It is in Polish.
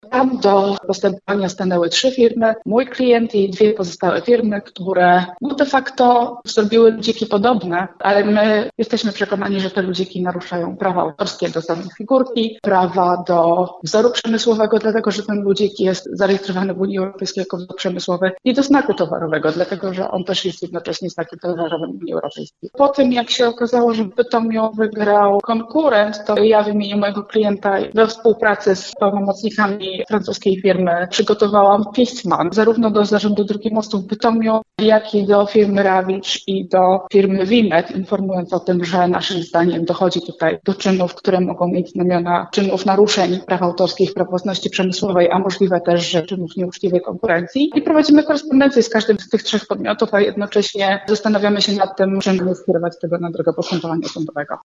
Tam do postępowania stanęły 3 firmy, mój klient i 2 pozostałe firmy, które de facto zrobiły ludziki podobne, ale my jesteśmy przekonani, że te ludziki naruszają prawa autorskie do samej figurki, prawa do wzoru przemysłowego, dlatego że ten ludzik jest zarejestrowany w Unii Europejskiej jako wzór przemysłowy, i do znaku towarowego, dlatego że on też jest jednocześnie znakiem towarowym Unii Europejskiej. Po tym, jak się okazało, że Bytomio wygrał konkurent, to ja w imieniu mojego klienta we współpracy z pełnomocnikami francuskiej firmy przygotowałam pisma zarówno do zarządu Drogi Mostów Bytomio, jak i do firmy Rawicz i do firmy Wimet, informując o tym, że naszym zdaniem dochodzi tutaj do czynów, które mogą mieć znamiona czynów naruszeń praw autorskich, praw własności przemysłowej, a możliwe też, że czynów nieuczciwej konkurencji. I prowadzimy korespondencję z każdym z tych 3 podmiotów, a jednocześnie zastanawiamy się nad tym, czy nie skierować tego na drogę postępowania sądowego.